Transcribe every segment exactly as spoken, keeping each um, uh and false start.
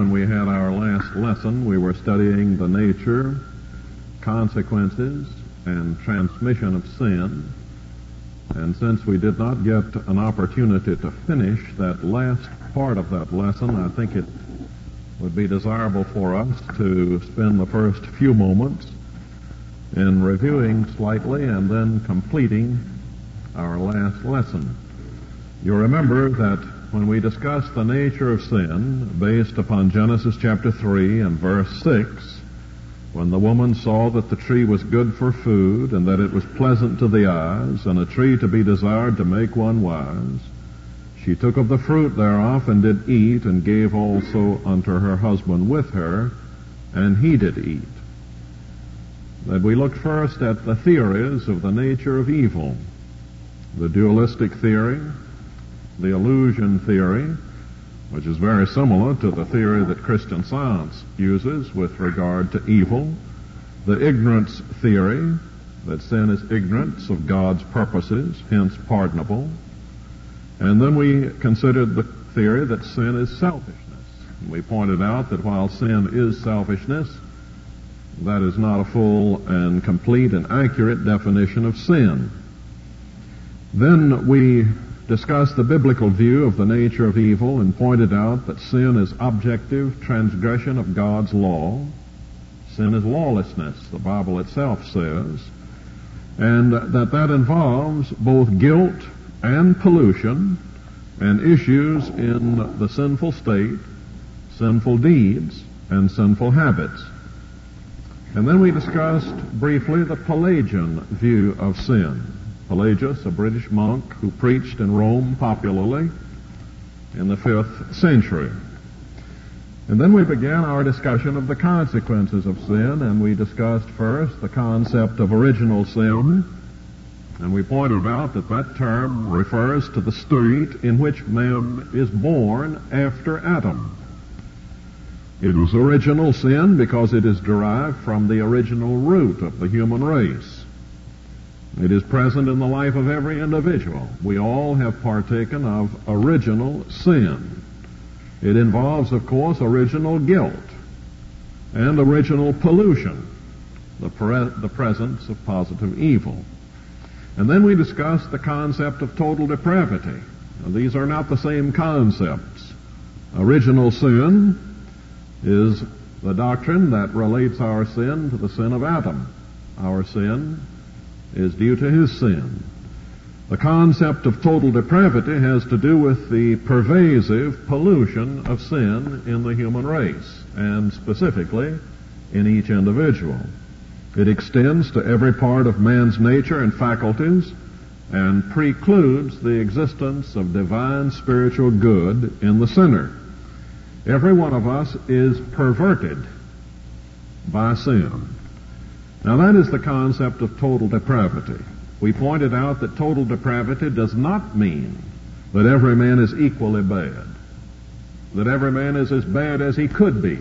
when we had our last lesson, we were studying the nature, consequences, and transmission of sin. And since we did not get an opportunity to finish that last part of that lesson, I think it would be desirable for us to spend the first few moments in reviewing slightly and then completing our last lesson. You remember that when we discussed the nature of sin based upon Genesis chapter three and verse six, when the woman saw that the tree was good for food and that it was pleasant to the eyes and a tree to be desired to make one wise, she took of the fruit thereof and did eat, and gave also unto her husband with her, and he did eat. That we looked first at the theories of the nature of evil, the dualistic theory, the illusion theory, which is very similar to the theory that Christian Science uses with regard to evil, the ignorance theory, that sin is ignorance of God's purposes, hence pardonable. And then we considered the theory that sin is selfishness. We pointed out that while sin is selfishness, that is not a full and complete and accurate definition of sin. Then we discussed the biblical view of the nature of evil and pointed out that sin is objective transgression of God's law. Sin is lawlessness, the Bible itself says, and that that involves both guilt and pollution and issues in the sinful state, sinful deeds, and sinful habits. And then we discussed briefly the Pelagian view of sin. Pelagius, a British monk who preached in Rome popularly in the fifth century. And then we began our discussion of the consequences of sin, and we discussed first the concept of original sin, and we pointed out that that term refers to the state in which man is born after Adam. It is original sin because it is derived from the original root of the human race. It is present in the life of every individual. We all have partaken of original sin. It involves, of course, original guilt and original pollution, the, pre- the presence of positive evil. And then we discussed the concept of total depravity. Now, these are not the same concepts. Original sin is the doctrine that relates our sin to the sin of Adam. Our sin is due to his sin. The concept of total depravity has to do with the pervasive pollution of sin in the human race, and specifically in each individual. It extends to every part of man's nature and faculties and precludes the existence of divine spiritual good in the sinner. Every one of us is perverted by sin. Now that is the concept of total depravity. We pointed out that total depravity does not mean that every man is equally bad, that every man is as bad as he could be,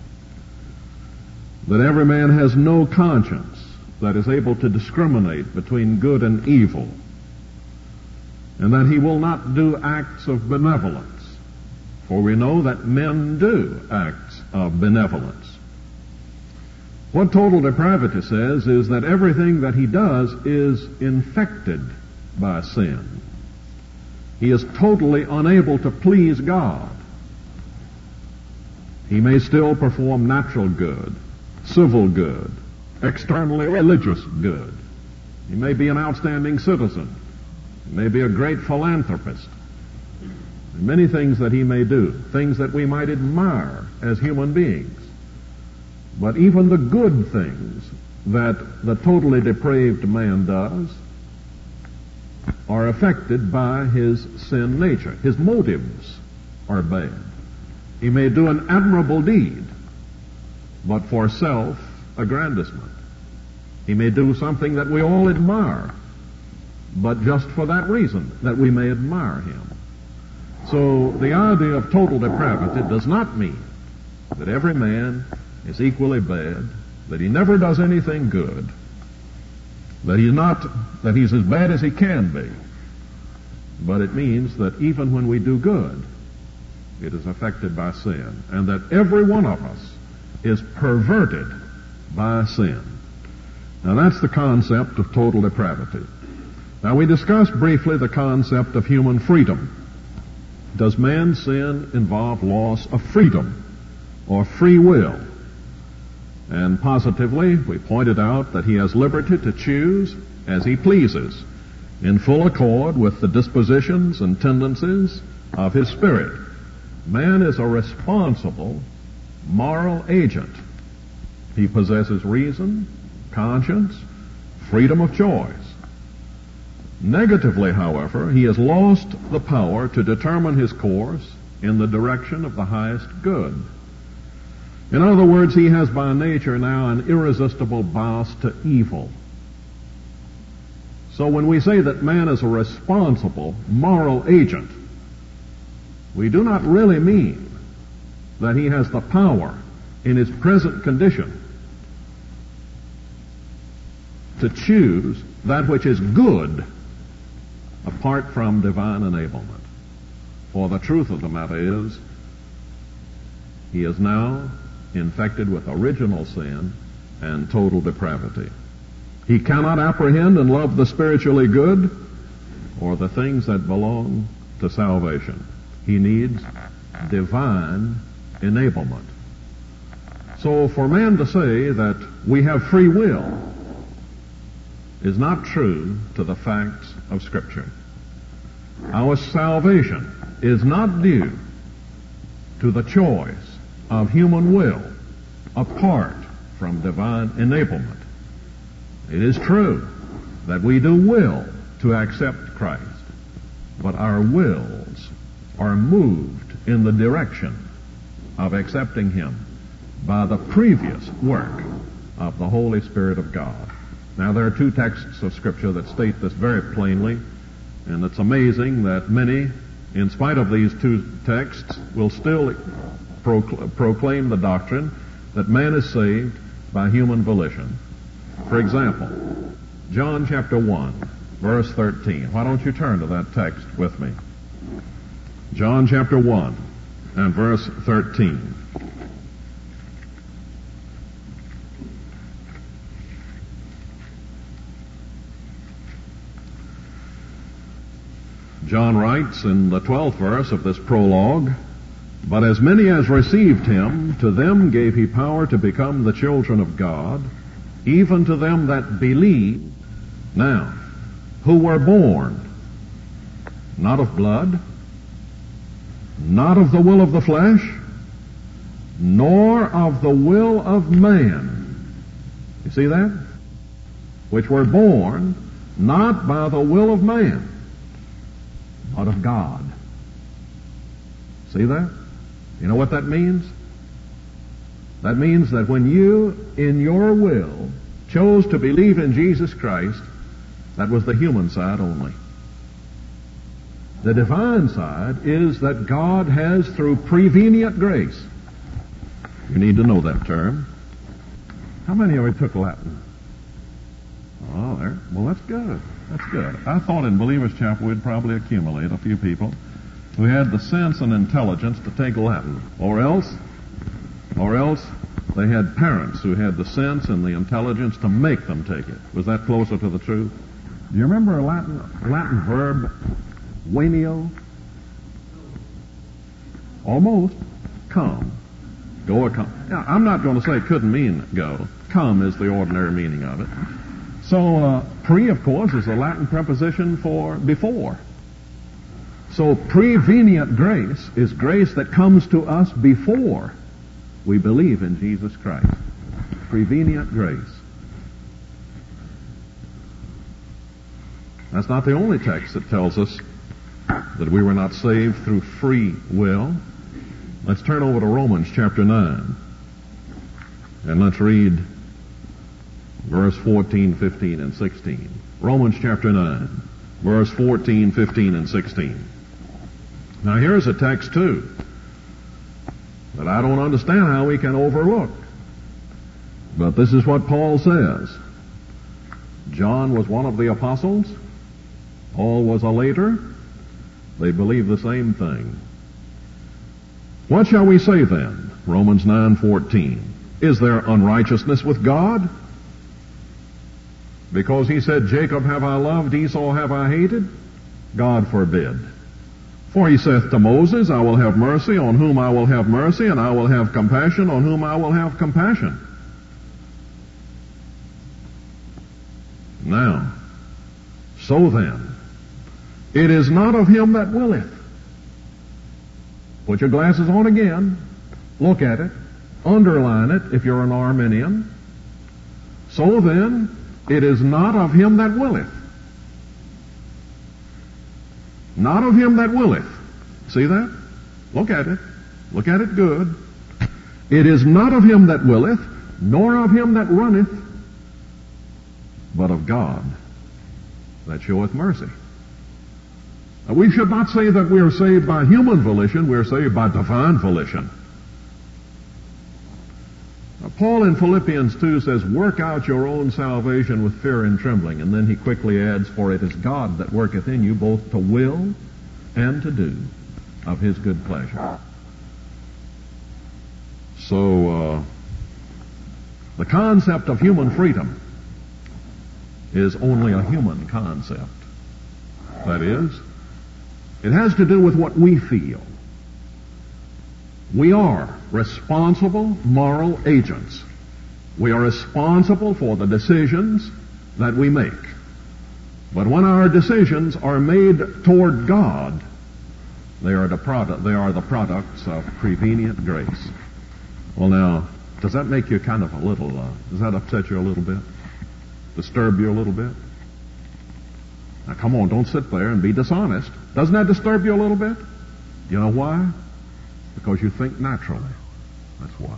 that every man has no conscience that is able to discriminate between good and evil, and that he will not do acts of benevolence, for we know that men do acts of benevolence. What total depravity says is that everything that he does is infected by sin. He is totally unable to please God. He may still perform natural good, civil good, externally religious good. He may be an outstanding citizen. He may be a great philanthropist. Many things that he may do, things that we might admire as human beings. But even the good things that the totally depraved man does are affected by his sin nature. His motives are bad. He may do an admirable deed, but for self-aggrandizement. He may do something that we all admire, but just for that reason, that we may admire him. So the idea of total depravity does not mean that every man is equally bad, that he never does anything good, that he's not, that he's as bad as he can be. But it means that even when we do good, It is affected by sin. And that every one of us is perverted by sin. Now that's the concept of total depravity. Now we discussed briefly the concept of human freedom. Does man's sin involve loss of freedom or free will? And positively, we pointed out that he has liberty to choose as he pleases, in full accord with the dispositions and tendencies of his spirit. Man is a responsible moral agent. He possesses reason, conscience, freedom of choice. Negatively, however, he has lost the power to determine his course in the direction of the highest good. In other words, he has by nature now an irresistible bias to evil. So when we say that man is a responsible moral agent, we do not really mean that he has the power in his present condition to choose that which is good apart from divine enablement. For the truth of the matter is, he is now infected with original sin and total depravity. He cannot apprehend and love the spiritually good or the things that belong to salvation. He needs divine enablement. So for man to say that we have free will is not true to the facts of Scripture. Our salvation is not due to the choice of human will apart from divine enablement. It is true that we do will to accept Christ, but our wills are moved in the direction of accepting Him by the previous work of the Holy Spirit of God. Now, there are two texts of Scripture that state this very plainly, and it's amazing that many, in spite of these two texts, will still procl- proclaim the doctrine that man is saved by human volition. For example, John chapter one, verse thirteen. Why don't you turn to that text with me? John chapter one and verse thirteen. John writes in the twelfth verse of this prologue, "But as many as received him, to them gave he power to become the children of God, even to them that believe, now, who were born, not of blood, not of the will of the flesh, nor of the will of man." You see that? Which were born not by the will of man, but of God. See that? You know what that means? That means that when you, in your will, chose to believe in Jesus Christ, that was the human side only. The divine side is that God has, through prevenient grace. You need to know that term. How many of you took Latin? Oh, there. Well, that's good. That's good. I thought in Believers Chapel we'd probably accumulate a few people who had the sense and intelligence to take Latin, or else, or else they had parents who had the sense and the intelligence to make them take it. Was that closer to the truth? Do you remember a Latin Latin verb, venio? Almost. Come. Go or come. Now, I'm not going to say it couldn't mean go. Come is the ordinary meaning of it. So, uh, pre, of course, is the Latin preposition for before. So, prevenient grace is grace that comes to us before we believe in Jesus Christ. Prevenient grace. That's not the only text that tells us that we were not saved through free will. Let's turn over to Romans chapter nine. And let's read verse fourteen, fifteen, and sixteen. Romans chapter nine, verse fourteen, fifteen, and sixteen. Now here's a text too that I don't understand how we can overlook. But this is what Paul says. John was one of the apostles. Paul was a later. They believed the same thing. What shall we say then? Romans nine fourteen. Is there unrighteousness with God? Because he said, Jacob have I loved, Esau have I hated? God forbid. For he saith to Moses, I will have mercy on whom I will have mercy, and I will have compassion on whom I will have compassion. Now, so then, it is not of him that willeth. Put your glasses on again. Look at it. Underline it if you're an Arminian. So then, it is not of him that willeth. Not of him that willeth. See that? Look at it. Look at it good. It is not of him that willeth, nor of him that runneth, but of God that showeth mercy. Now, we should not say that we are saved by human volition, we are saved by divine volition. Now, Paul in Philippians two says, work out your own salvation with fear and trembling. And then he quickly adds, for it is God that worketh in you both to will and to do of his good pleasure. So, uh, the concept of human freedom is only a human concept. That is, it has to do with what we feel. We are responsible moral agents. We are responsible for the decisions that we make. But when our decisions are made toward God, they are the product, they are the products of prevenient grace. Well, now, does that make you kind of a little, uh, does that upset you a little bit? Disturb you a little bit? Now, come on, don't sit there and be dishonest. Doesn't that disturb you a little bit? You know why? Because you think naturally. That's why.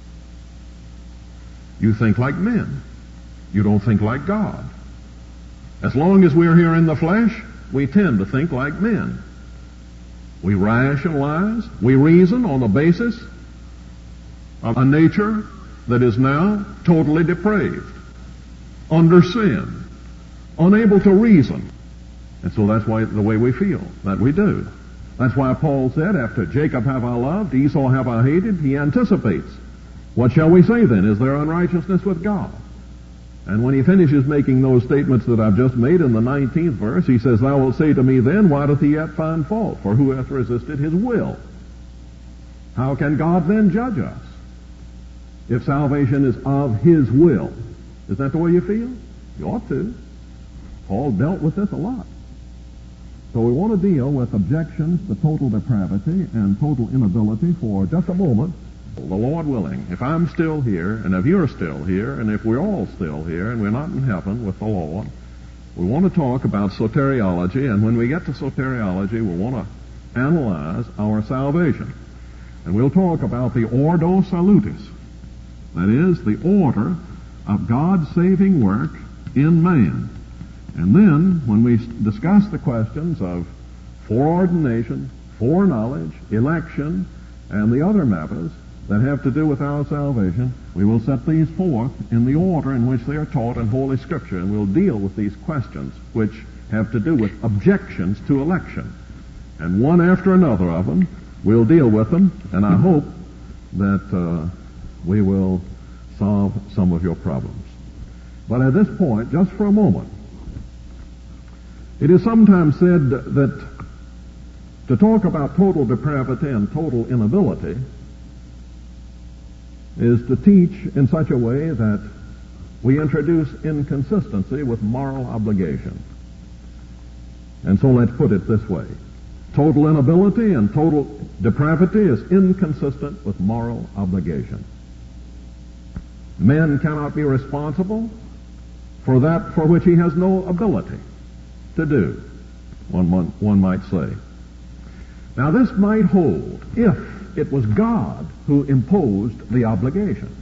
You think like men. You don't think like God. As long as we're here in the flesh, we tend to think like men. We rationalize, we reason on the basis of a nature that is now totally depraved, under sin, unable to reason. And so that's why the way we feel, that we do. That's why Paul said, after Jacob have I loved, Esau have I hated, he anticipates. What shall we say then? Is there unrighteousness with God? And when he finishes making those statements that I've just made in the nineteenth verse, he says, thou wilt say to me then, why doth he yet find fault? For who hath resisted his will? How can God then judge us if salvation is of his will? Is that the way you feel? You ought to. Paul dealt with this a lot. So we want to deal with objections to total depravity and total inability for just a moment. The Lord willing, if I'm still here, and if you're still here, and if we're all still here, and we're not in heaven with the Lord, we want to talk about soteriology, and when we get to soteriology, we want to analyze our salvation. And we'll talk about the ordo salutis, that is, the order of God's saving work in man. And then, when we discuss the questions of foreordination, foreknowledge, election, and the other matters that have to do with our salvation, we will set these forth in the order in which they are taught in Holy Scripture, and we'll deal with these questions which have to do with objections to election. And one after another of them, we'll deal with them, and I hope that uh, we will solve some of your problems. But at this point, just for a moment, it is sometimes said that to talk about total depravity and total inability is to teach in such a way that we introduce inconsistency with moral obligation. And so let's put it this way. Total inability and total depravity is inconsistent with moral obligation. Man cannot be responsible for that for which he has no ability to do, one, one, one might say. Now this might hold if it was God who imposed the obligation.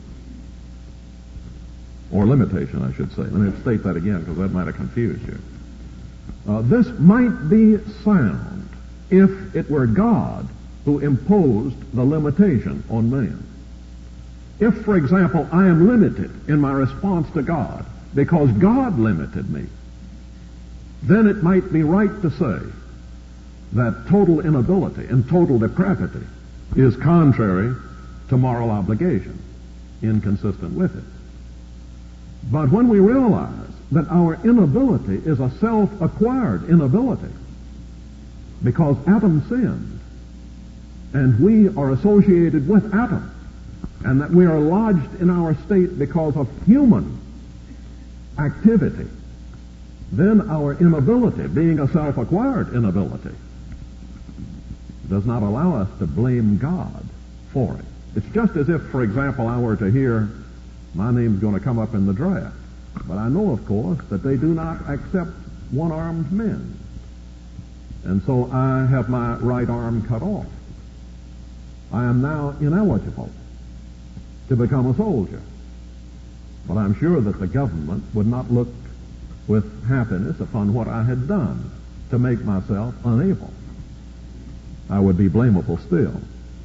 Or limitation, I should say. Let me state that again because that might have confused you. Uh, this might be sound if it were God who imposed the limitation on man. If, for example, I am limited in my response to God because God limited me, then it might be right to say that total inability and total depravity is contrary to moral obligation, inconsistent with it. But when we realize that our inability is a self-acquired inability, because Adam sinned, and we are associated with Adam, and that we are lodged in our state because of human activity, then our inability, being a self-acquired inability, does not allow us to blame God for it. It's just as if, for example, I were to hear, my name's going to come up in the draft. But I know, of course, that they do not accept one-armed men. And so I have my right arm cut off. I am now ineligible to become a soldier. But I'm sure that the government would not look with happiness upon what I had done to make myself unable. I would be blamable still.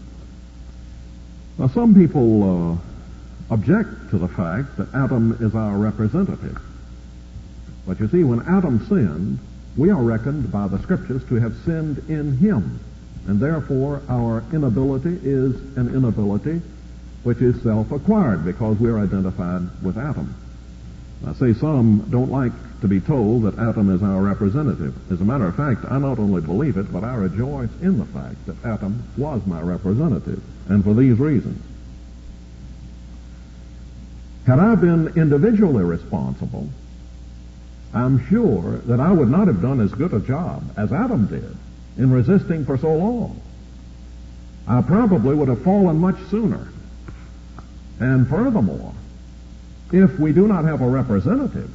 Now, some people uh, object to the fact that Adam is our representative. But you see, when Adam sinned, we are reckoned by the Scriptures to have sinned in him. And therefore, our inability is an inability which is self-acquired because we are identified with Adam. I say some don't like to be told that Adam is our representative. As a matter of fact, I not only believe it, but I rejoice in the fact that Adam was my representative, and for these reasons. Had I been individually responsible, I'm sure that I would not have done as good a job as Adam did in resisting for so long. I probably would have fallen much sooner. And furthermore, if we do not have a representative,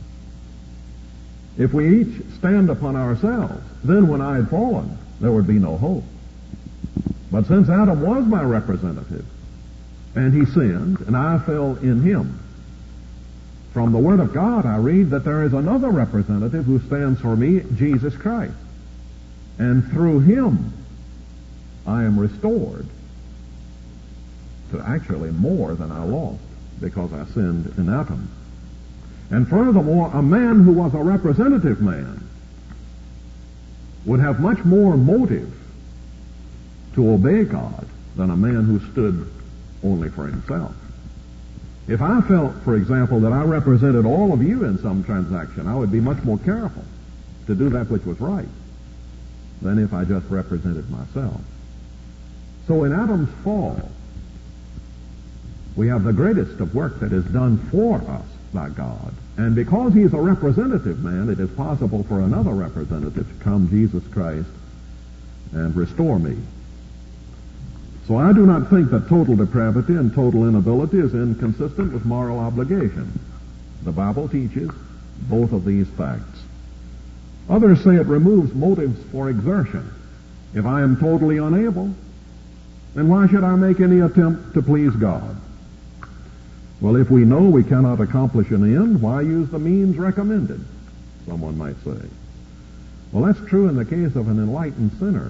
if we each stand upon ourselves, then when I had fallen, there would be no hope. But since Adam was my representative, and he sinned, and I fell in him, from the Word of God I read that there is another representative who stands for me, Jesus Christ. And through him, I am restored to actually more than I lost because I sinned in Adam. And furthermore, a man who was a representative man would have much more motive to obey God than a man who stood only for himself. If I felt, for example, that I represented all of you in some transaction, I would be much more careful to do that which was right than if I just represented myself. So in Adam's fall, we have the greatest of work that is done for us by God. And because he's a representative man, it is possible for another representative to come, Jesus Christ, and restore me. So I do not think that total depravity and total inability is inconsistent with moral obligation. The Bible teaches both of these facts. Others say it removes motives for exertion. If I am totally unable, then why should I make any attempt to please God? Well, if we know we cannot accomplish an end, why use the means recommended? Someone might say. Well, that's true in the case of an enlightened sinner.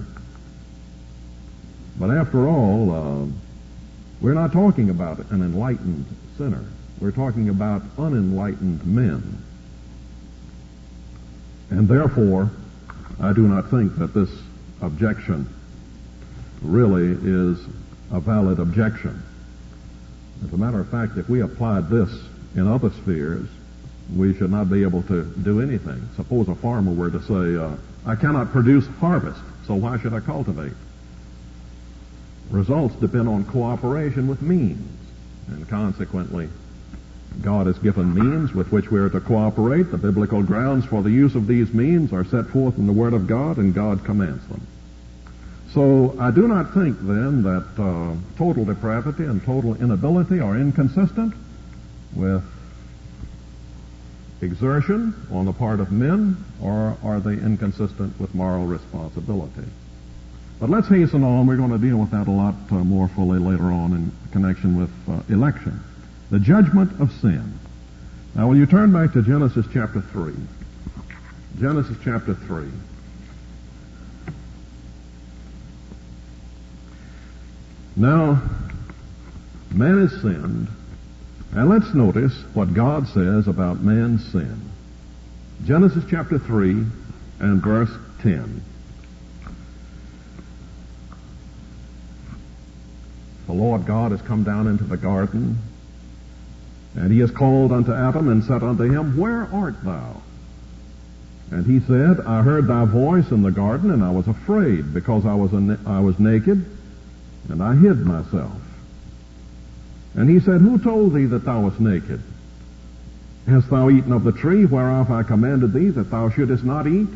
But after all, uh, we're not talking about an enlightened sinner. We're talking about unenlightened men. And therefore, I do not think that this objection really is a valid objection. As a matter of fact, if we applied this in other spheres, we should not be able to do anything. Suppose a farmer were to say, uh, I cannot produce harvest, so why should I cultivate? Results depend on cooperation with means, and consequently, God has given means with which we are to cooperate. The biblical grounds for the use of these means are set forth in the Word of God, and God commands them. So I do not think, then, that uh, total depravity and total inability are inconsistent with exertion on the part of men, or are they inconsistent with moral responsibility? But let's hasten on. We're going to deal with that a lot uh, more fully later on in connection with uh, election. The judgment of sin. Now, will you turn back to Genesis chapter three? Genesis chapter three. Now, man has sinned, and let's notice what God says about man's sin. Genesis chapter three and verse ten. Lord God has come down into the garden, and he has called unto Adam and said unto him, Where art thou? And he said, I heard thy voice in the garden, and I was afraid, because I was, a, I was naked, and I hid myself. And he said, Who told thee that thou wast naked? Hast thou eaten of the tree whereof I commanded thee that thou shouldest not eat?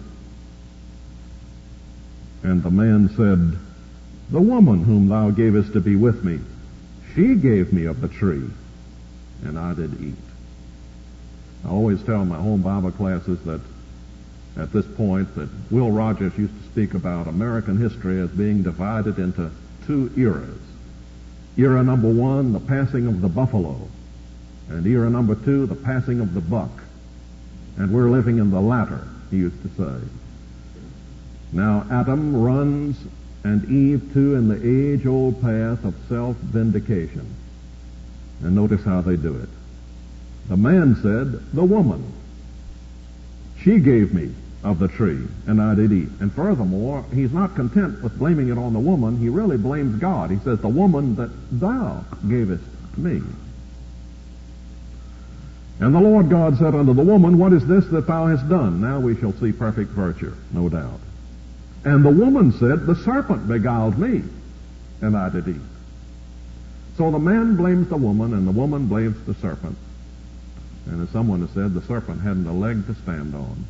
And the man said, The woman whom thou gavest to be with me, she gave me of the tree, and I did eat. I always tell my home Bible classes that at this point that Will Rogers used to speak about American history as being divided into two eras. Era number one, the passing of the buffalo, and era number two, the passing of the buck. And we're living in the latter, he used to say. Now Adam runs and Eve too in the age-old path of self-vindication. And notice how they do it. The man said, The woman, she gave me of the tree, and I did eat. And furthermore, he's not content with blaming it on the woman. He really blames God. He says, The woman that thou gavest me. And the Lord God said unto the woman, What is this that thou hast done? Now we shall see perfect virtue, no doubt. And the woman said, The serpent beguiled me, and I did eat. So the man blames the woman, and the woman blames the serpent. And as someone has said, the serpent hadn't a leg to stand on.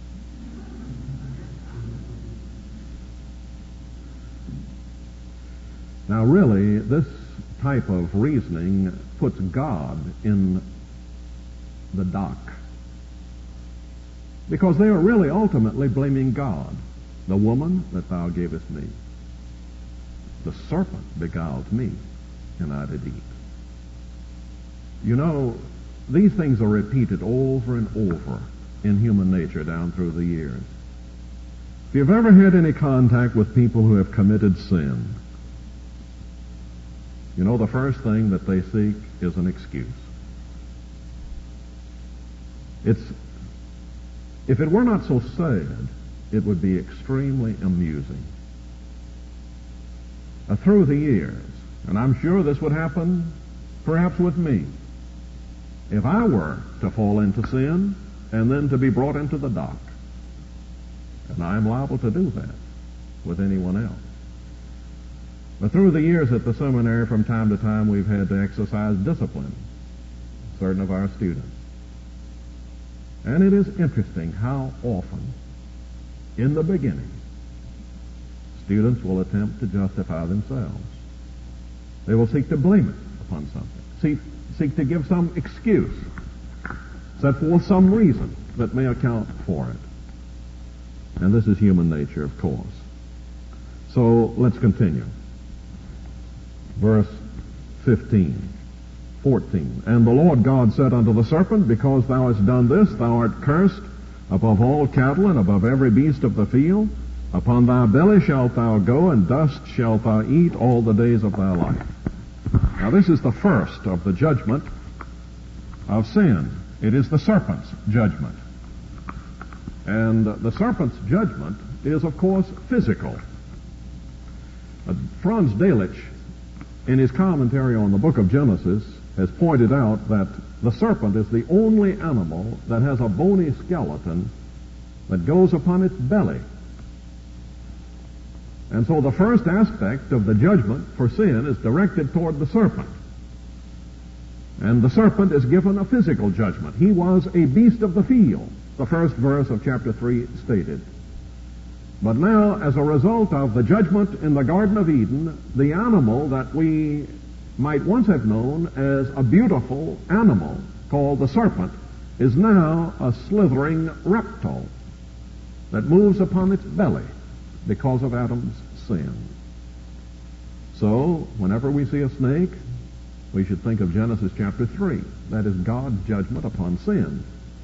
Now really, this type of reasoning puts God in the dock. Because they are really ultimately blaming God. The woman that thou gavest me. The serpent beguiled me, and I did eat. You know, these things are repeated over and over in human nature down through the years. If you've ever had any contact with people who have committed sin, you know the first thing that they seek is an excuse. It's, if it were not so sad, it would be extremely amusing. Uh, through the years, and I'm sure this would happen perhaps with me, if I were to fall into sin and then to be brought into the dock. And I'm liable to do that with anyone else. But through the years at the seminary, from time to time, we've had to exercise discipline, certain of our students. And it is interesting how often, in the beginning, students will attempt to justify themselves. They will seek to blame it upon something, seek, seek to give some excuse, set forth some reason that may account for it. And this is human nature, of course. So let's continue. Verse fifteen, fourteen. And the Lord God said unto the serpent, Because thou hast done this, thou art cursed above all cattle and above every beast of the field. Upon thy belly shalt thou go, and dust shalt thou eat all the days of thy life. Now this is the first of the judgment of sin. It is the serpent's judgment. And the serpent's judgment is, of course, physical. Uh, Franz Delitzsch, in his commentary on the book of Genesis, has pointed out that the serpent is the only animal that has a bony skeleton that goes upon its belly. And so the first aspect of the judgment for sin is directed toward the serpent. And the serpent is given a physical judgment. He was a beast of the field, the first verse of chapter three stated. But now, as a result of the judgment in the Garden of Eden, the animal that we might once have known as a beautiful animal called the serpent is now a slithering reptile that moves upon its belly because of Adam's sin. So, whenever we see a snake, we should think of Genesis chapter three. That is God's judgment upon sin.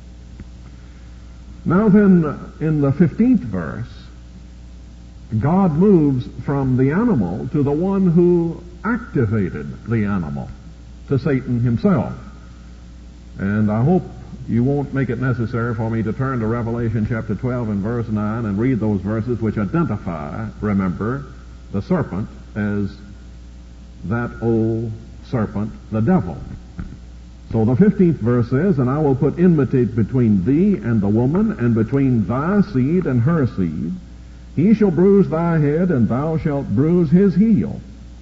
Now then, in the fifteenth verse, God moves from the animal to the one who activated the animal, to Satan himself. And I hope you won't make it necessary for me to turn to Revelation chapter twelve and verse nine and read those verses which identify, remember, the serpent as that old serpent, the devil. So the fifteenth verse says, "And I will put enmity between thee and the woman, and between thy seed and her seed. He shall bruise thy head, and thou shalt bruise his heel."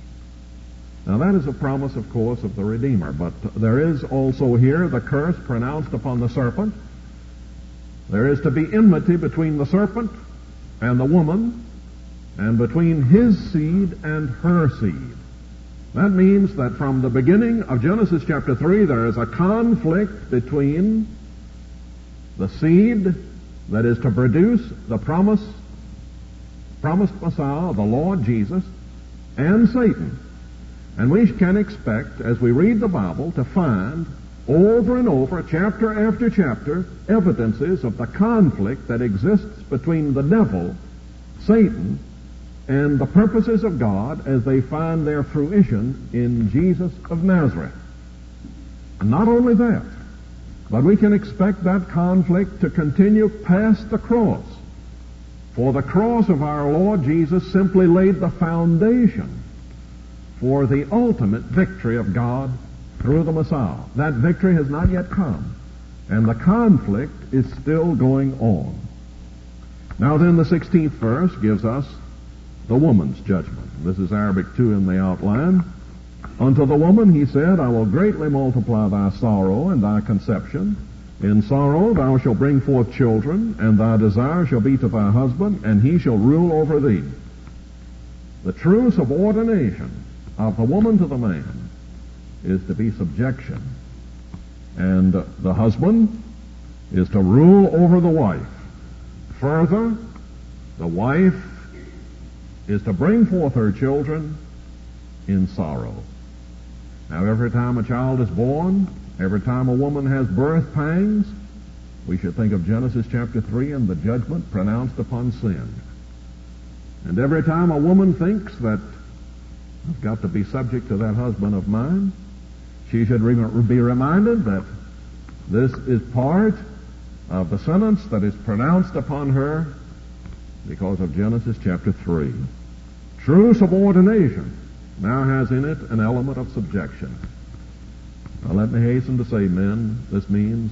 Now that is a promise, of course, of the Redeemer, but there is also here the curse pronounced upon the serpent. There is to be enmity between the serpent and the woman, and between his seed and her seed. That means that from the beginning of Genesis chapter three, there is a conflict between the seed that is to produce the promise, promised Messiah, the Lord Jesus, and Satan. And we can expect, as we read the Bible, to find over and over, chapter after chapter, evidences of the conflict that exists between the devil, Satan, and the purposes of God as they find their fruition in Jesus of Nazareth. And not only that, but we can expect that conflict to continue past the cross. For the cross of our Lord Jesus simply laid the foundation for the ultimate victory of God through the Messiah. That victory has not yet come, and the conflict is still going on. Now then, the sixteenth verse gives us the woman's judgment. This is Arabic two in the outline. "Unto the woman he said, I will greatly multiply thy sorrow and thy conception. In sorrow thou shalt bring forth children, and thy desire shall be to thy husband, and he shall rule over thee." The true subordination of the woman to the man is to be subjection. And the husband is to rule over the wife. Further, the wife is to bring forth her children in sorrow. Now, every time a child is born, every time a woman has birth pangs, we should think of Genesis chapter three and the judgment pronounced upon sin. And every time a woman thinks that I've got to be subject to that husband of mine, she should re- be reminded that this is part of the sentence that is pronounced upon her because of Genesis chapter three. True subordination now has in it an element of subjection. Now let me hasten to say, men, this means,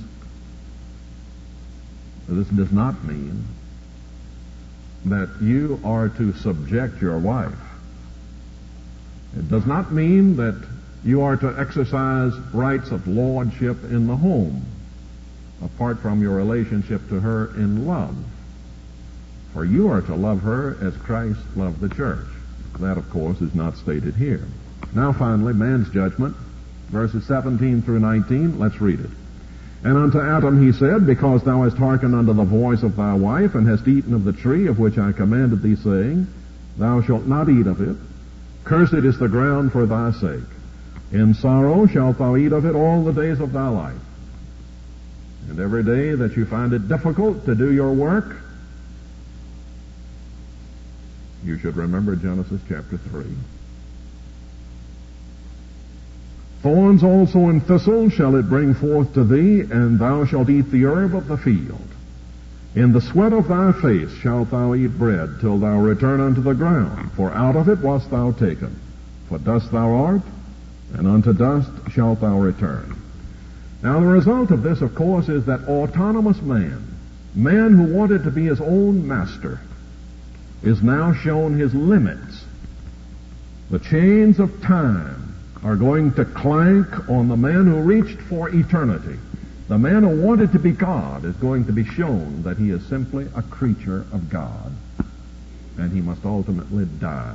this does not mean that you are to subject your wife. It does not mean that you are to exercise rights of lordship in the home, apart from your relationship to her in love. For you are to love her as Christ loved the church. That, of course, is not stated here. Now, finally, man's judgment, verses seventeen through nineteen. Let's read it. "And unto Adam he said, Because thou hast hearkened unto the voice of thy wife, and hast eaten of the tree of which I commanded thee, saying, Thou shalt not eat of it. Cursed is the ground for thy sake. In sorrow shalt thou eat of it all the days of thy life. And every day that you find it difficult to do your work, you should remember Genesis chapter three. Thorns also and thistles shall it bring forth to thee, and thou shalt eat the herb of the field. In the sweat of thy face shalt thou eat bread, till thou return unto the ground, for out of it wast thou taken. For dust thou art, and unto dust shalt thou return. Now the result of this, of course, is that autonomous man, man who wanted to be his own master, is now shown his limits. The chains of time are going to clank on the man who reached for eternity. The man who wanted to be God is going to be shown that he is simply a creature of God, and he must ultimately die.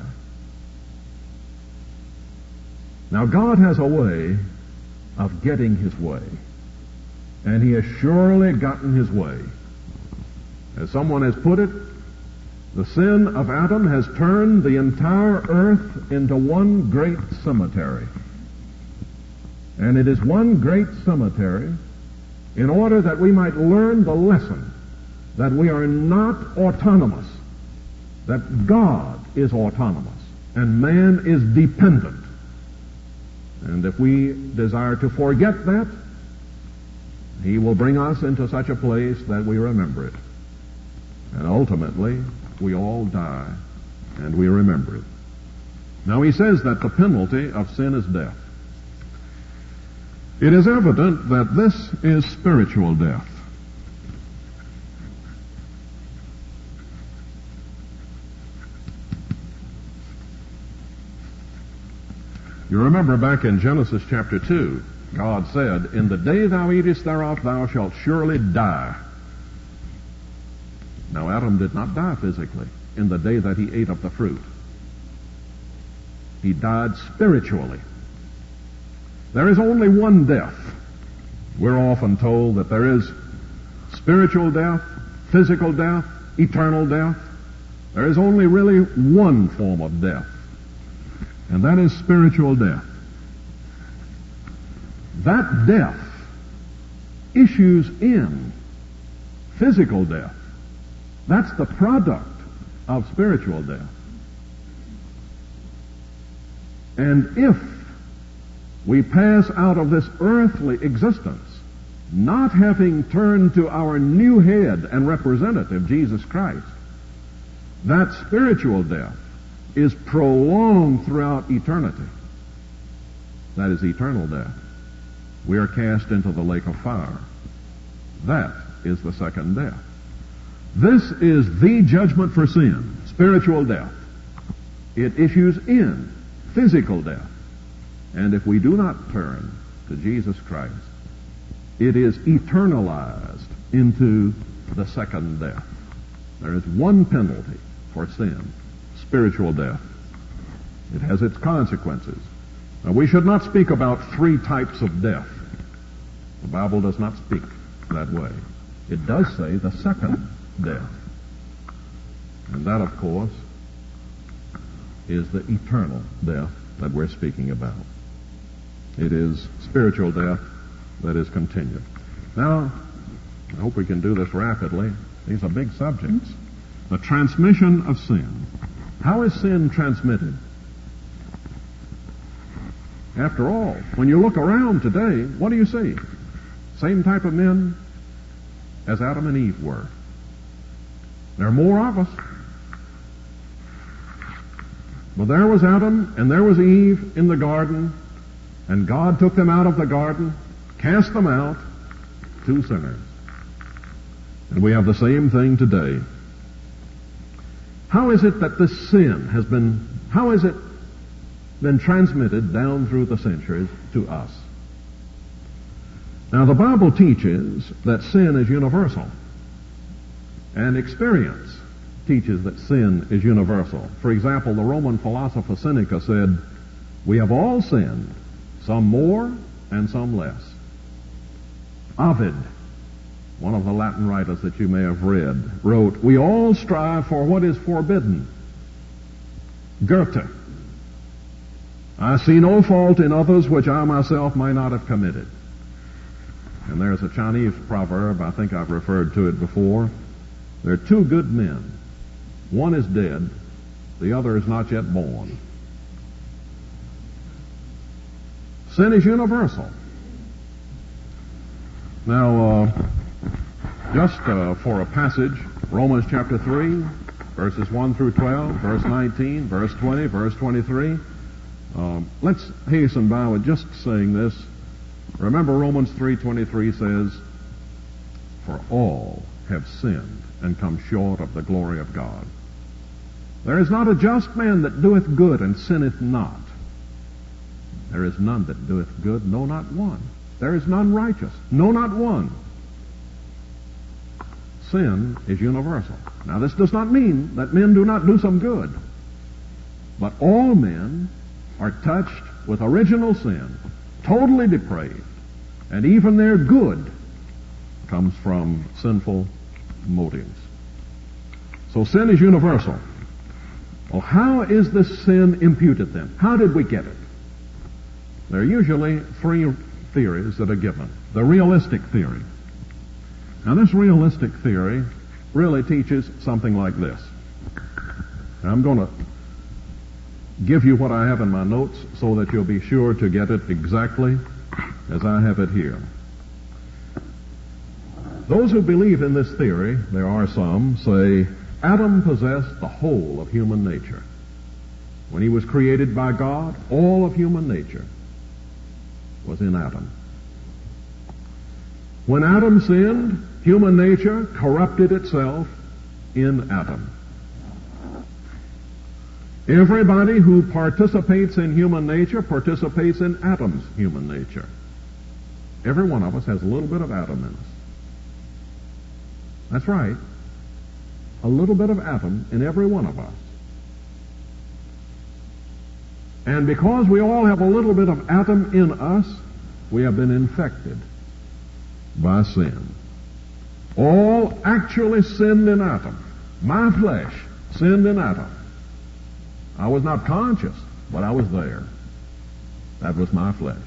Now, God has a way of getting his way, and he has surely gotten his way. As someone has put it, the sin of Adam has turned the entire earth into one great cemetery. And it is one great cemetery in order that we might learn the lesson that we are not autonomous, that God is autonomous, and man is dependent. And if we desire to forget that, he will bring us into such a place that we remember it. And ultimately, we all die, and we remember it. Now he says that the penalty of sin is death. It is evident that this is spiritual death. You remember back in Genesis chapter two, God said, "In the day thou eatest thereof, thou shalt surely die." Now Adam did not die physically in the day that he ate of the fruit. He died spiritually. There is only one death. We're often told that there is spiritual death, physical death, eternal death. There is only really one form of death, and that is spiritual death. That death issues in physical death. That's the product of spiritual death. And if we pass out of this earthly existence not having turned to our new head and representative, Jesus Christ, that spiritual death is prolonged throughout eternity. That is eternal death. We are cast into the lake of fire. That is the second death. This is the judgment for sin, spiritual death. It issues in physical death. And if we do not turn to Jesus Christ, it is eternalized into the second death. There is one penalty for sin, spiritual death. It has its consequences. Now, we should not speak about three types of death. The Bible does not speak that way. It does say the second death. And that, of course, is the eternal death that we're speaking about. It is spiritual death that is continued. Now, I hope we can do this rapidly. These are big subjects. The transmission of sin. How is sin transmitted? After all, when you look around today, what do you see? Same type of men as Adam and Eve were. There are more of us. But there was Adam and there was Eve in the garden, and God took them out of the garden, cast them out, two sinners. And we have the same thing today. How is it that this sin has been, how has it been transmitted down through the centuries to us? Now, the Bible teaches that sin is universal, and experience teaches that sin is universal. For example, the Roman philosopher Seneca said, "We have all sinned, some more and some less." Ovid, one of the Latin writers that you may have read, wrote, "We all strive for what is forbidden." Goethe, "I see no fault in others which I myself might not have committed." And there's a Chinese proverb, I think I've referred to it before. There are two good men. One is dead, the other is not yet born. Sin is universal. Now, uh, just uh, for a passage, Romans chapter three, verses one through twelve, verse nineteen, verse twenty, verse twenty-three. Um, let's hasten by with just saying this. Remember, Romans three twenty-three says, "For all have sinned and come short of the glory of God. There is not a just man that doeth good and sinneth not. There is none that doeth good, no, not one. There is none righteous, no, not one." Sin is universal. Now, this does not mean that men do not do some good. But all men are touched with original sin, totally depraved, and even their good comes from sinful motives. So sin is universal. Well, how is this sin imputed then? How did we get it? There are usually three theories that are given. The realistic theory. Now, this realistic theory really teaches something like this. Now, I'm going to give you what I have in my notes so that you'll be sure to get it exactly as I have it here. Those who believe in this theory, there are some, say Adam possessed the whole of human nature. When he was created by God, all of human nature was in Adam. When Adam sinned, human nature corrupted itself in Adam. Everybody who participates in human nature participates in Adam's human nature. Every one of us has a little bit of Adam in us. That's right. A little bit of Adam in every one of us. And because we all have a little bit of Adam in us, we have been infected by sin. All actually sinned in Adam. My flesh sinned in Adam. I was not conscious, but I was there. That was my flesh.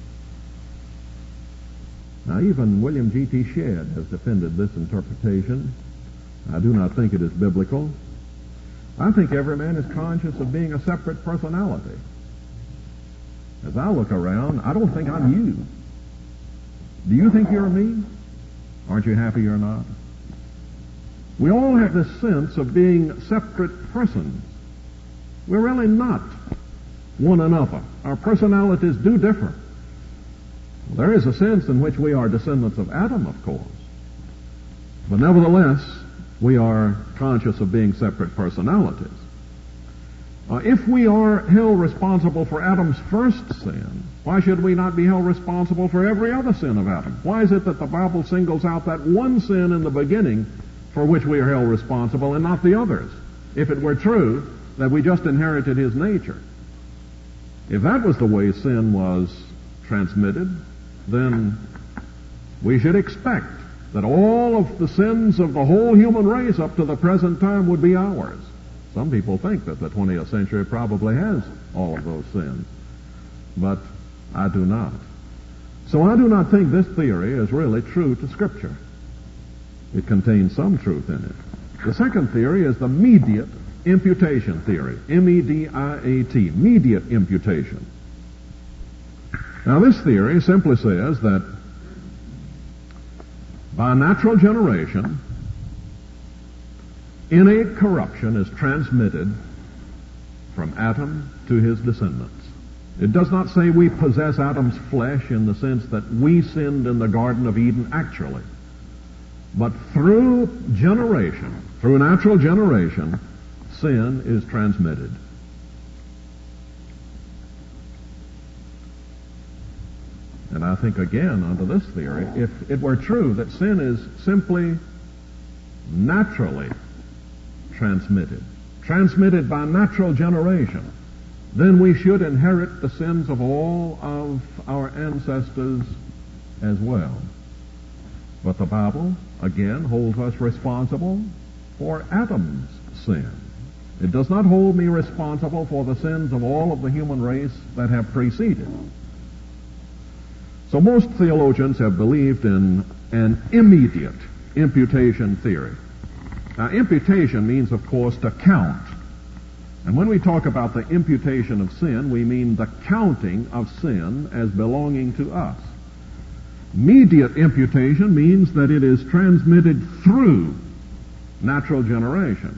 Now, even William G T Shedd has defended this interpretation. I do not think it is biblical. I think every man is conscious of being a separate personality. As I look around, I don't think I'm you. Do you think you're me? Aren't you happy you're not? We all have this sense of being separate persons. We're really not one another. Our personalities do differ. There is a sense in which we are descendants of Adam, of course. But nevertheless, we are conscious of being separate personalities. Uh, if we are held responsible for Adam's first sin, why should we not be held responsible for every other sin of Adam? Why is it that the Bible singles out that one sin in the beginning for which we are held responsible and not the others? If it were true that we just inherited his nature. If that was the way sin was transmitted, then we should expect that all of the sins of the whole human race up to the present time would be ours. Some people think that the twentieth century probably has all of those sins, but I do not. So I do not think this theory is really true to Scripture. It contains some truth in it. The second theory is the mediate imputation theory, M E D I A T, mediate imputation. Now this theory simply says that by natural generation, innate corruption is transmitted from Adam to his descendants. It does not say we possess Adam's flesh in the sense that we sinned in the Garden of Eden actually. But through generation, through natural generation, sin is transmitted. And I think again, under this theory, if it were true that sin is simply naturally transmitted, transmitted by natural generation, then we should inherit the sins of all of our ancestors as well. But the Bible, again, holds us responsible for Adam's sin. It does not hold me responsible for the sins of all of the human race that have preceded. So most theologians have believed in an immediate imputation theory. Now, imputation means, of course, to count. And when we talk about the imputation of sin, we mean the counting of sin as belonging to us. Mediate imputation means that it is transmitted through natural generation.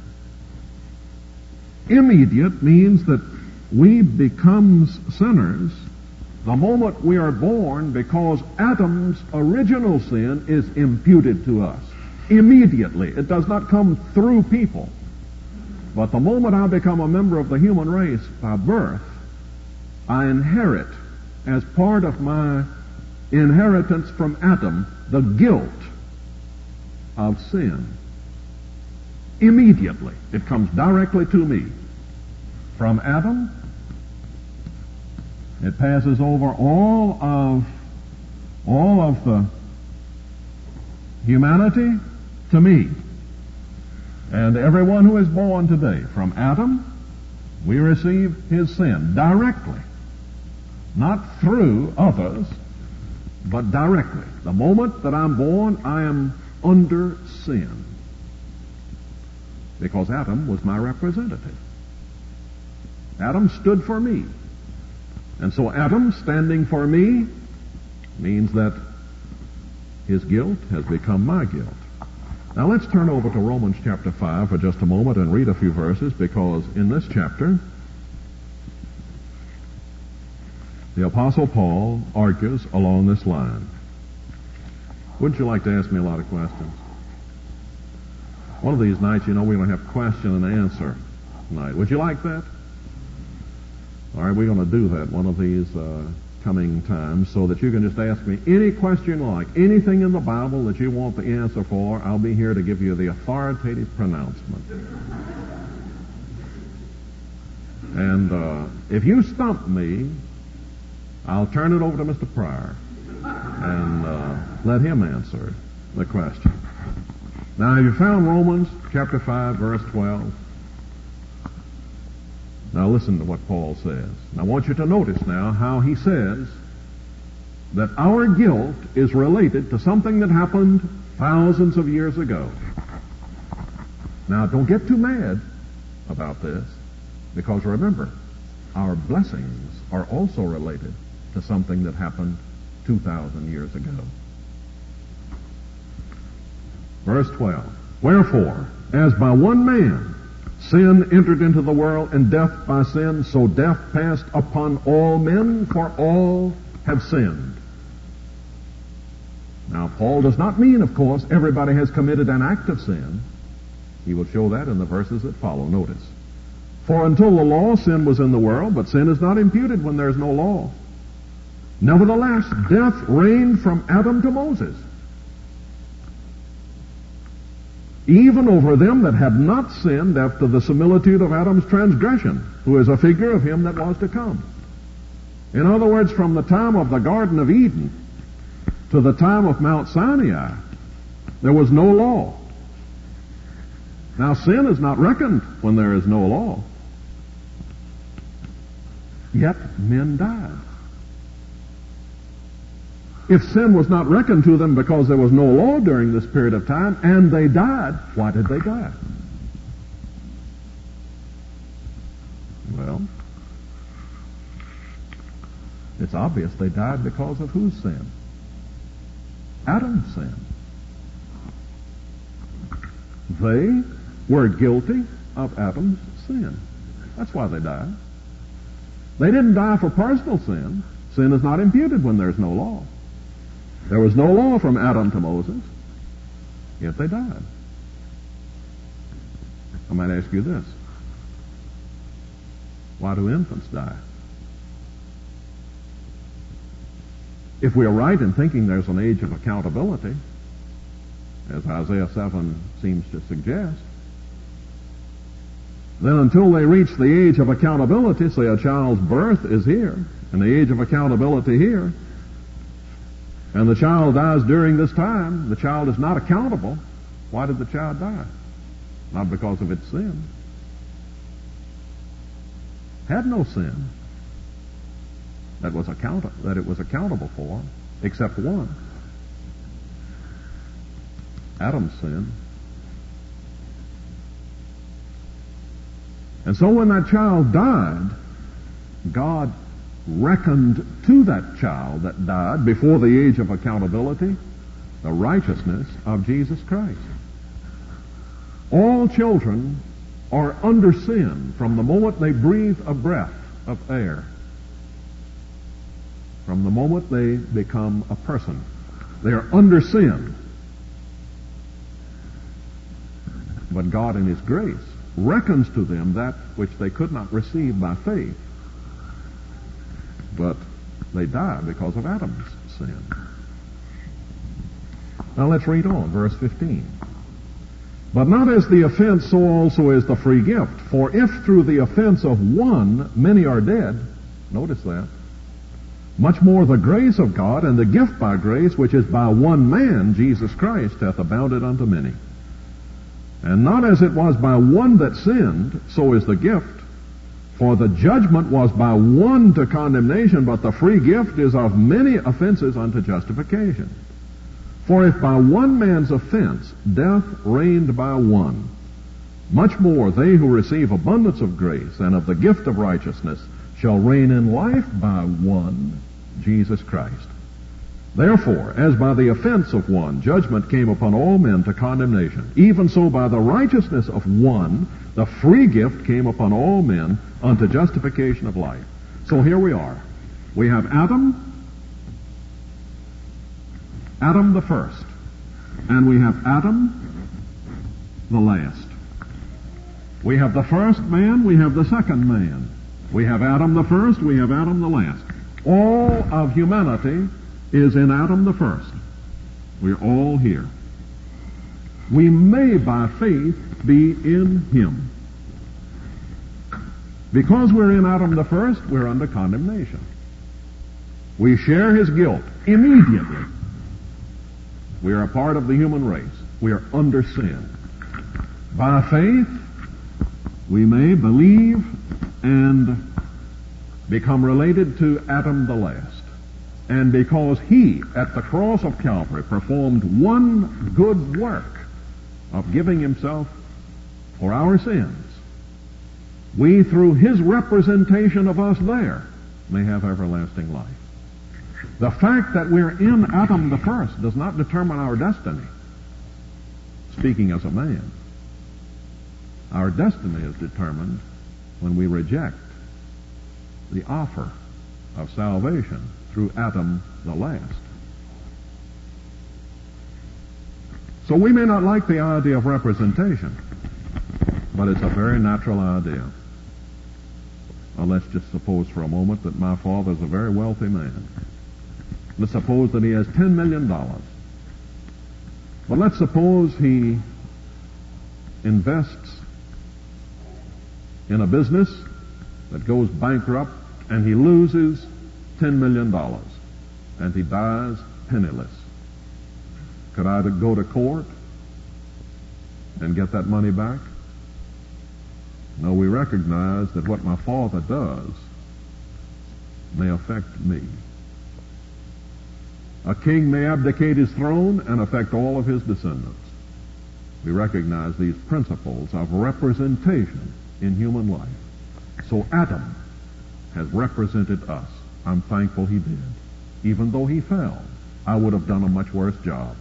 Immediate means that we become sinners the moment we are born because Adam's original sin is imputed to us. Immediately. It does not come through people. But the moment I become a member of the human race by birth, I inherit, as part of my inheritance from Adam, the guilt of sin. Immediately. It comes directly to me. From Adam, it passes over all of all of the humanity to me. And everyone who is born today, from Adam, we receive his sin directly. Not through others, but directly. The moment that I'm born, I am under sin. Because Adam was my representative. Adam stood for me. And so Adam standing for me means that his guilt has become my guilt. Now let's turn over to Romans chapter five for just a moment and read a few verses, because in this chapter The Apostle Paul argues along this line. Wouldn't you like to ask me a lot of questions? One of these nights, you know, we're going to have question and answer night. Would you like that? All right, we're going to do that one of these uh, coming times so that you can just ask me any question you like, anything in the Bible that you want the answer for. I'll be here to give you the authoritative pronouncement. And uh, if you stump me, I'll turn it over to Mister Pryor and uh, let him answer the question. Now, have you found Romans chapter five, verse twelve? Now listen to what Paul says. And I want you to notice now how he says that our guilt is related to something that happened thousands of years ago. Now, don't get too mad about this, because remember, our blessings are also related to something that happened two thousand years ago. Verse twelve. Wherefore, as by one man sin entered into the world, and death by sin, so death passed upon all men, for all have sinned. Now, Paul does not mean, of course, everybody has committed an act of sin. He will show that in the verses that follow. Notice. For until the law, sin was in the world, but sin is not imputed when there is no law. Nevertheless, death reigned from Adam to Moses, even over them that had not sinned after the similitude of Adam's transgression, who is a figure of him that was to come. In other words, from the time of the Garden of Eden to the time of Mount Sinai, there was no law. Now, sin is not reckoned when there is no law. Yet men died. If sin was not reckoned to them because there was no law during this period of time, and they died, why did they die? Well, it's obvious they died because of whose sin? Adam's sin. They were guilty of Adam's sin. That's why they died. They didn't die for personal sin. Sin is not imputed when there's no law. There was no law from Adam to Moses, yet they died. I might ask you this. Why do infants die? If we are right in thinking there's an age of accountability, as Isaiah seven seems to suggest, then until they reach the age of accountability, say a child's birth is here, and the age of accountability here, and the child dies during this time, the child is not accountable. Why did the child die? Not because of its sin. Had no sin that was account that it was accountable for, except one. Adam's sin. And so when that child died, God reckoned to that child that died before the age of accountability the righteousness of Jesus Christ. All children are under sin from the moment they breathe a breath of air, from the moment they become a person. They are under sin. But God in His grace reckons to them that which they could not receive by faith. But they die because of Adam's sin. Now let's read on, verse fifteen. But not as the offense, so also is the free gift. For if through the offense of one many are dead, notice that, much more the grace of God and the gift by grace, which is by one man, Jesus Christ, hath abounded unto many. And not as it was by one that sinned, so is the gift. For the judgment was by one to condemnation, but the free gift is of many offenses unto justification. For if by one man's offense death reigned by one, much more they who receive abundance of grace and of the gift of righteousness shall reign in life by one, Jesus Christ. Therefore, as by the offense of one judgment came upon all men to condemnation, even so by the righteousness of one the free gift came upon all men unto justification of life. So here we are. We have Adam, Adam the first, and we have Adam the last. We have the first man, we have the second man. We have Adam the first, we have Adam the last. All of humanity is in Adam the first. We're all here. We may, by faith, be in him. Because we're in Adam the first, we're under condemnation. We share his guilt immediately. We are a part of the human race. We are under sin. By faith, we may believe and become related to Adam the last. And because he, at the cross of Calvary, performed one good work of giving himself for our sins, we, through his representation of us there, may have everlasting life. The fact that we're in Adam the first does not determine our destiny. Speaking as a man, our destiny is determined when we reject the offer of salvation through Adam the last. So we may not like the idea of representation, but it's a very natural idea. Now let's just suppose for a moment that my father's a very wealthy man. Let's suppose that he has ten million dollars. But let's suppose he invests in a business that goes bankrupt and he loses ten million dollars and he dies penniless. Could I go to court and get that money back? No, we recognize that what my father does may affect me. A king may abdicate his throne and affect all of his descendants. We recognize these principles of representation in human life. So Adam has represented us. I'm thankful he did. Even though he fell, I would have done a much worse job.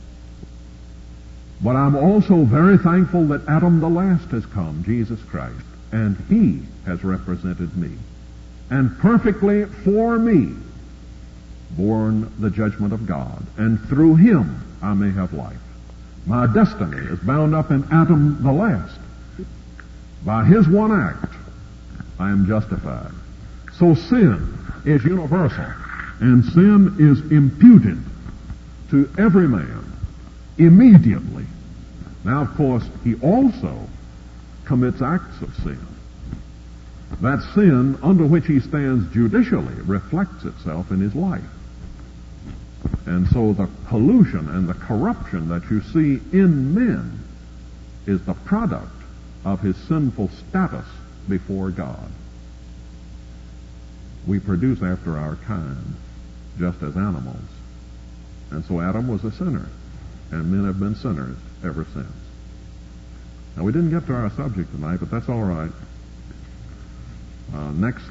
But I'm also very thankful that Adam the last has come, Jesus Christ, and he has represented me, and perfectly for me borne the judgment of God, and through him I may have life. My destiny is bound up in Adam the last. By his one act, I am justified. So sin is universal, and sin is imputed to every man immediately. Now, of course, he also commits acts of sin. That sin under which he stands judicially reflects itself in his life. And so the pollution and the corruption that you see in men is the product of his sinful status before God. We produce after our kind, just as animals. And so Adam was a sinner, and men have been sinners ever since. Now, we didn't get to our subject tonight, but that's all right. Uh, next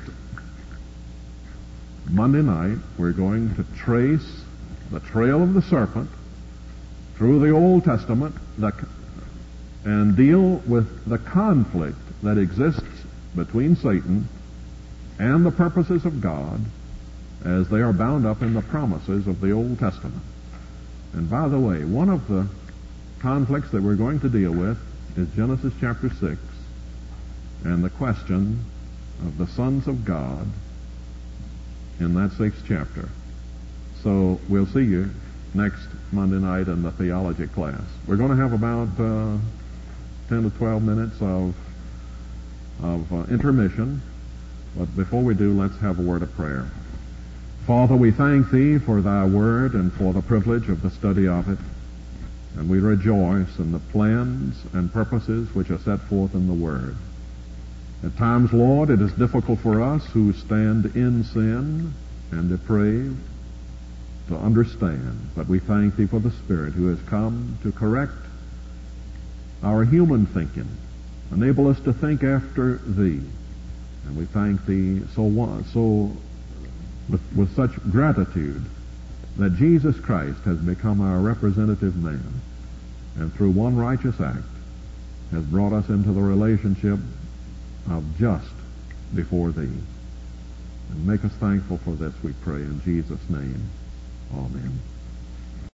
Monday night, we're going to trace the trail of the serpent through the Old Testament the, and deal with the conflict that exists between Satan and the purposes of God as they are bound up in the promises of the Old Testament. And by the way, one of the conflicts that we're going to deal with is Genesis chapter six and the question of the sons of God in that sixth chapter. So we'll see you next Monday night in the theology class. We're going to have about uh, ten to twelve minutes of, of uh, intermission. But before we do, let's have a word of prayer. Father, we thank Thee for Thy Word and for the privilege of the study of it. And we rejoice in the plans and purposes which are set forth in the Word. At times, Lord, it is difficult for us who stand in sin and depraved to understand. But we thank Thee for the Spirit who has come to correct our human thinking, enable us to think after Thee. And we thank Thee so, so with, with such gratitude that Jesus Christ has become our representative man, and through one righteous act has brought us into the relationship of just before Thee. And make us thankful for this, we pray in Jesus' name. Amen.